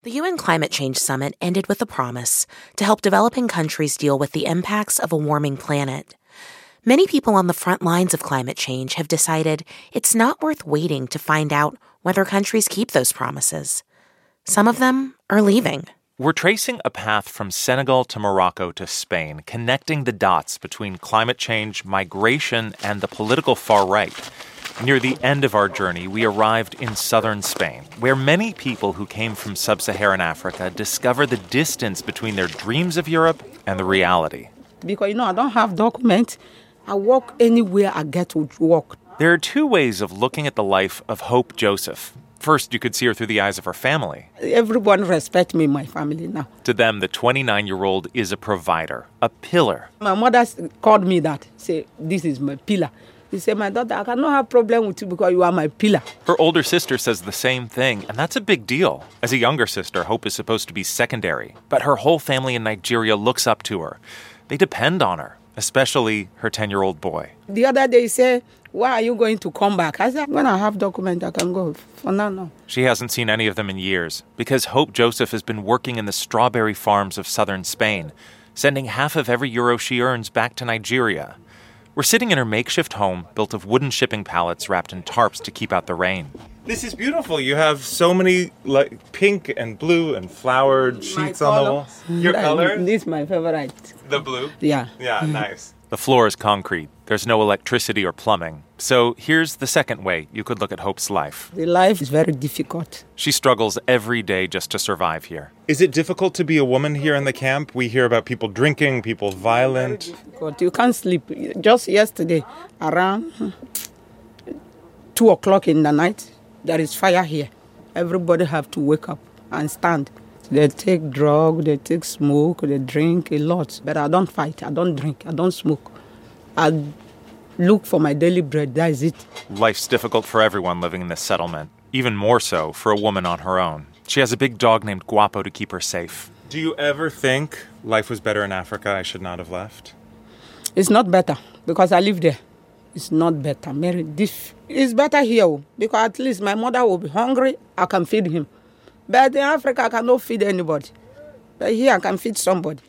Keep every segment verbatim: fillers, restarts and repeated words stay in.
The U N Climate Change Summit ended with a promise to help developing countries deal with the impacts of a warming planet. Many people on the front lines of climate change have decided it's not worth waiting to find out whether countries keep those promises. Some of them are leaving. We're tracing a path from Senegal to Morocco to Spain, connecting the dots between climate change, migration, and the political far right. Near the end of our journey, we arrived in southern Spain, where many people who came from sub-Saharan Africa discovered the distance between their dreams of Europe and the reality. Because, you know, I don't have documents. I walk anywhere I get to walk. There are two ways of looking at the life of Hope Joseph. First, you could see her through the eyes of her family. Everyone respects me, my family now. To them, the twenty-nine-year-old is a provider, a pillar. My mother called me that, say, this is my pillar. He said, my daughter, I cannot have problem with you because you are my pillar. Her older sister says the same thing, and that's a big deal. As a younger sister, Hope is supposed to be secondary, but her whole family in Nigeria looks up to her. They depend on her, especially her ten-year-old boy. The other day he said, why are you going to come back? I said, when I have document, I can go. For now, no. She hasn't seen any of them in years because Hope Joseph has been working in the strawberry farms of southern Spain, sending half of every euro she earns back to Nigeria. We're sitting in her makeshift home built of wooden shipping pallets wrapped in tarps to keep out the rain. This is beautiful. You have so many like pink and blue and flowered sheets on the wall. Your color? This is my favorite. The blue? Yeah. Yeah, nice. The floor is concrete. There's no electricity or plumbing. So here's the second way you could look at Hope's life. The life is very difficult. She struggles every day just to survive here. Is it difficult to be a woman here in the camp? We hear about people drinking, people violent. But you can't sleep. Just yesterday, around two o'clock in the night, there is fire here. Everybody have to wake up and stand. They take drug, they take smoke, they drink a lot. But I don't fight, I don't drink, I don't smoke. I look for my daily bread, that is it. Life's difficult for everyone living in this settlement. Even more so for a woman on her own. She has a big dog named Guapo to keep her safe. Do you ever think life was better in Africa, I should not have left? It's not better because I live there. It's not better. Mary, this is better here because at least my mother will be hungry, I can feed him. But in Africa, I cannot feed anybody. But here, I can feed somebody.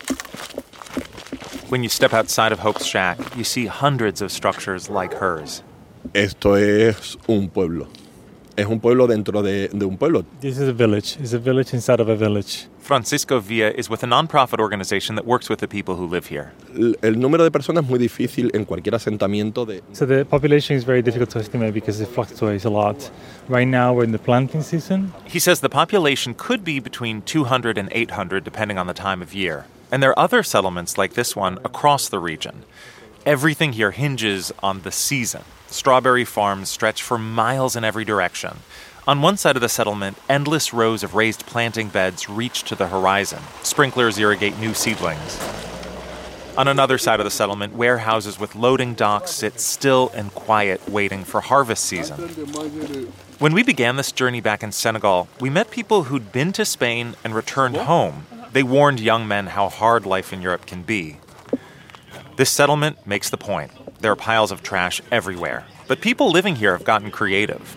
When you step outside of Hope's shack, you see hundreds of structures like hers. Esto es un pueblo. Es un pueblo dentro de, de un pueblo. This is a village. It's a village inside of a village. Francisco Villa is with a nonprofit organization that works with the people who live here. El, el número de personas es muy difícil en cualquier asentamiento. De... So the population is very difficult to estimate because it fluctuates a lot. Right now we're in the planting season. He says the population could be between two hundred and eight hundred depending on the time of year. And there are other settlements like this one across the region. Everything here hinges on the season. Strawberry farms stretch for miles in every direction. On one side of the settlement, endless rows of raised planting beds reach to the horizon. Sprinklers irrigate new seedlings. On another side of the settlement, warehouses with loading docks sit still and quiet, waiting for harvest season. When we began this journey back in Senegal, we met people who'd been to Spain and returned home. They warned young men how hard life in Europe can be. This settlement makes the point. There are piles of trash everywhere. But people living here have gotten creative.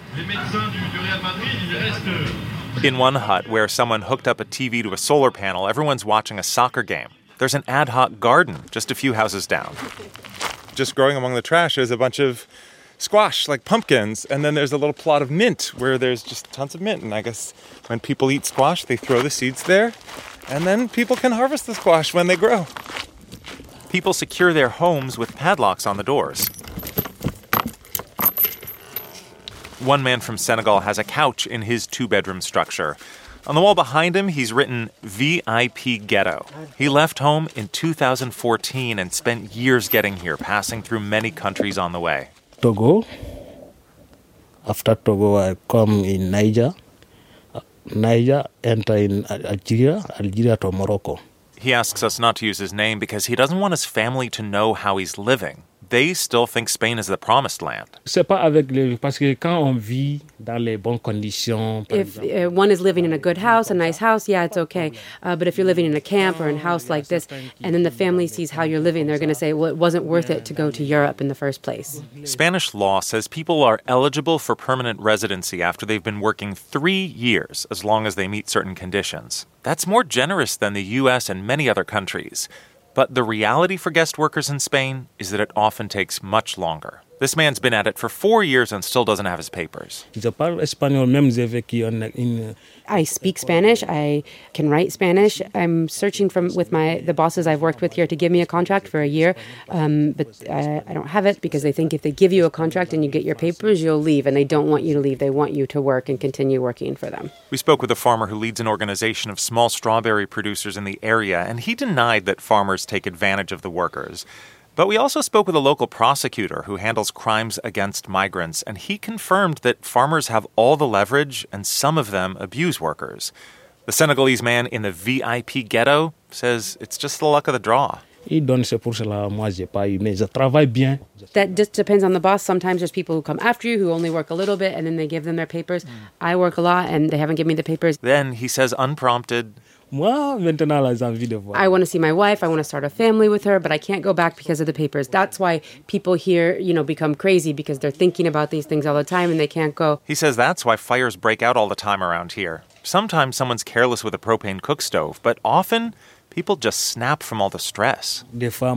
In one hut where someone hooked up a T V to a solar panel, everyone's watching a soccer game. There's an ad hoc garden just a few houses down. Just growing among the trash is a bunch of squash, like pumpkins, and then there's a little plot of mint where there's just tons of mint. And I guess when people eat squash, they throw the seeds there, and then people can harvest the squash when they grow. People secure their homes with padlocks on the doors. One man from Senegal has a couch in his two-bedroom structure. On the wall behind him, he's written V I P Ghetto. He left home in two thousand fourteen and spent years getting here, passing through many countries on the way. Togo. After Togo, I come in Niger. Niger, enter in Algeria, Algeria to Morocco. He asks us not to use his name because he doesn't want his family to know how he's living. they still think Spain is the promised land. C'est pas avec le, parce que quand on vit dans les bonnes conditions. If uh, one is living in a good house, a nice house, yeah, it's okay. Uh, but if you're living in a camp or in a house like this, and then the family sees how you're living, they're going to say, well, it wasn't worth it to go to Europe in the first place. Spanish law says people are eligible for permanent residency after they've been working three years, as long as they meet certain conditions. That's more generous than the U S and many other countries. But the reality for guest workers in Spain is that it often takes much longer. This man's been at it for four years and still doesn't have his papers. Je parle espagnol, même j'ai vécu en une. I speak Spanish. I can write Spanish. I'm searching from with my the bosses I've worked with here to give me a contract for a year, um, but I, I don't have it because they think if they give you a contract and you get your papers, you'll leave, and they don't want you to leave. They want you to work and continue working for them. We spoke with a farmer who leads an organization of small strawberry producers in the area, and he denied that farmers take advantage of the workers. But we also spoke with a local prosecutor who handles crimes against migrants, and he confirmed that farmers have all the leverage and some of them abuse workers. The Senegalese man in the V I P ghetto says it's just the luck of the draw. That just depends on the boss. Sometimes there's people who come after you who only work a little bit and then they give them their papers. Mm. I work a lot and they haven't given me the papers. Then, he says unprompted, I want to see my wife. I want to start a family with her, but I can't go back because of the papers. That's why people here, you know, become crazy because they're thinking about these things all the time and they can't go. He says that's why fires break out all the time around here. Sometimes someone's careless with a propane cook stove, but often people just snap from all the stress. My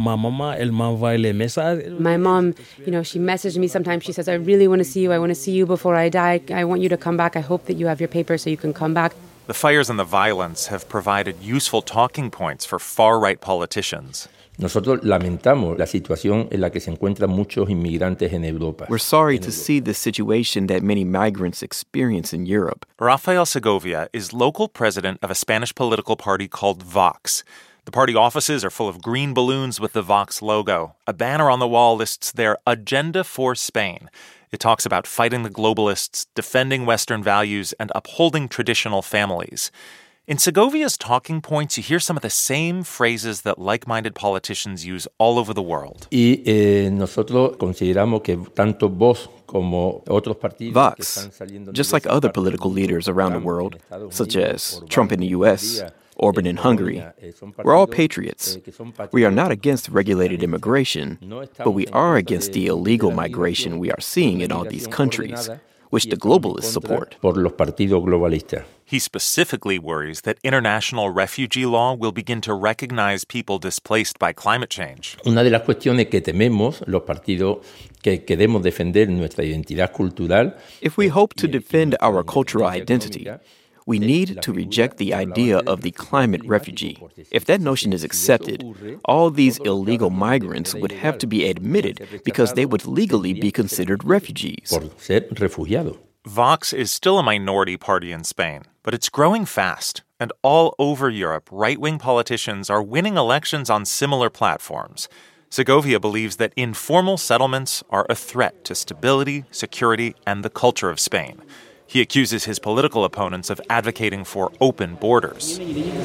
mom, you know, she messaged me sometimes. She says, I really want to see you. I want to see you before I die. I want you to come back. I hope that you have your papers so you can come back. The fires and the violence have provided useful talking points for far-right politicians. Nosotros lamentamos la situación en la que se encuentran muchos inmigrantes en Europa. We're sorry to see the situation that many migrants experience in Europe. Rafael Segovia is local president of a Spanish political party called Vox. The party offices are full of green balloons with the Vox logo. A banner on the wall lists their Agenda for Spain. It talks about fighting the globalists, defending Western values, and upholding traditional families. In Segovia's talking points, you hear some of the same phrases that like-minded politicians use all over the world. Y eh, nosotros consideramos que tanto Vox como otros partidos Vox, just like other political leaders around the world, such as Trump in the U S, Orban in Hungary, we're all patriots. We are not against regulated immigration, but we are against the illegal migration we are seeing in all these countries, which the globalists support. Por los partidos globalistas. He specifically worries that international refugee law will begin to recognize people displaced by climate change. Una de las cuestiones que tememos los partidos que queremos defender nuestra identidad cultural. If we hope to defend our cultural identity, we need to reject the idea of the climate refugee. If that notion is accepted, all these illegal migrants would have to be admitted because they would legally be considered refugees. Por ser refugiados. Vox is still a minority party in Spain, but it's growing fast. And all over Europe, right-wing politicians are winning elections on similar platforms. Segovia believes that informal settlements are a threat to stability, security, and the culture of Spain. He accuses his political opponents of advocating for open borders.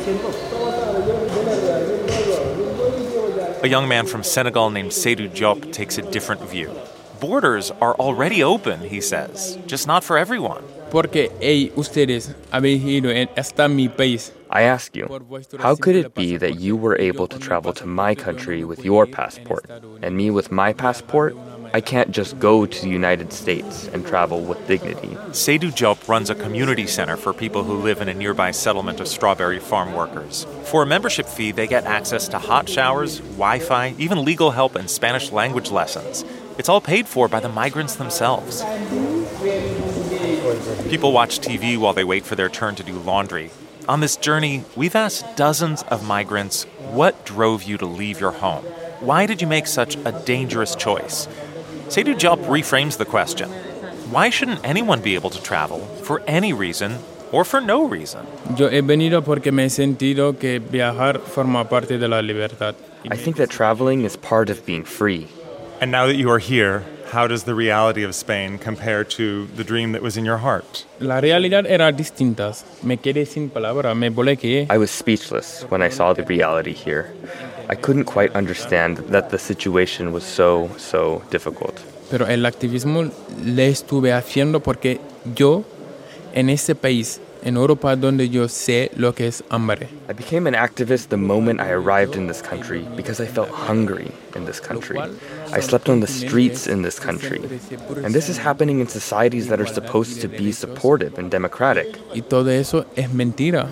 A young man from Senegal named Seydou Diop takes a different view. Borders are already open, he says, just not for everyone. Porque, hey, ustedes habéis ido hasta mi país. I ask you, how could it be that you were able to travel to my country with your passport, and me with my passport? I can't just go to the United States and travel with dignity. Seydou Diop runs a community center for people who live in a nearby settlement of strawberry farm workers. For a membership fee, they get access to hot showers, Wi-Fi, even legal help and Spanish language lessons. It's all paid for by the migrants themselves. People watch T V while they wait for their turn to do laundry. On this journey, we've asked dozens of migrants, what drove you to leave your home? Why did you make such a dangerous choice? Seydou Diop reframes the question. Why shouldn't anyone be able to travel for any reason or for no reason? Yo he venido porque me he sentido que viajar forma parte de la libertad. I think that traveling is part of being free. And now that you are here, How does the reality of Spain compare to the dream that was in your heart? La realidad era distintas. Me quedé sin palabra, me bloqueé. I was speechless when I saw the reality here. I couldn't quite understand that the situation was so, so difficult. Pero el activismo le estuve haciendo porque yo, en ese país, en Europa, donde yo sé lo que es hambre. I became an activist the moment I arrived in this country because I felt hungry in this country. I slept on the streets in this country. And this is happening in societies that are supposed to be supportive and democratic. Y todo eso es mentira.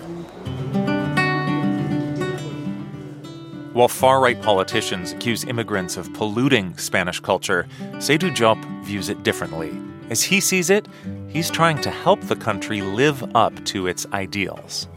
While far-right politicians accuse immigrants of polluting Spanish culture, Seydou Diop views it differently. As he sees it, he's trying to help the country live up to its ideals.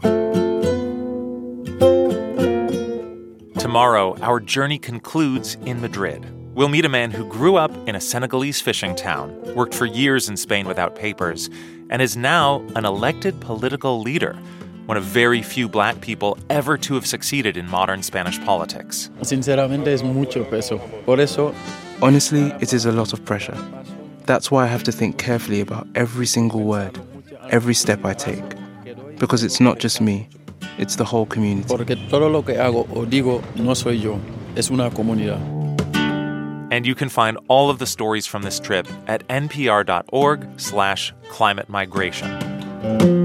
Tomorrow, our journey concludes in Madrid. We'll meet a man who grew up in a Senegalese fishing town, worked for years in Spain without papers, and is now an elected political leader, one of very few black people ever to have succeeded in modern Spanish politics. Sinceramente es mucho peso. Por eso, honestly, it is a lot of pressure. That's why I have to think carefully about every single word, every step I take. Because it's not just me, it's the whole community. Porque todo lo que hago o digo no soy yo, es una comunidad. And you can find all of the stories from this trip at npr.org slash climate migration.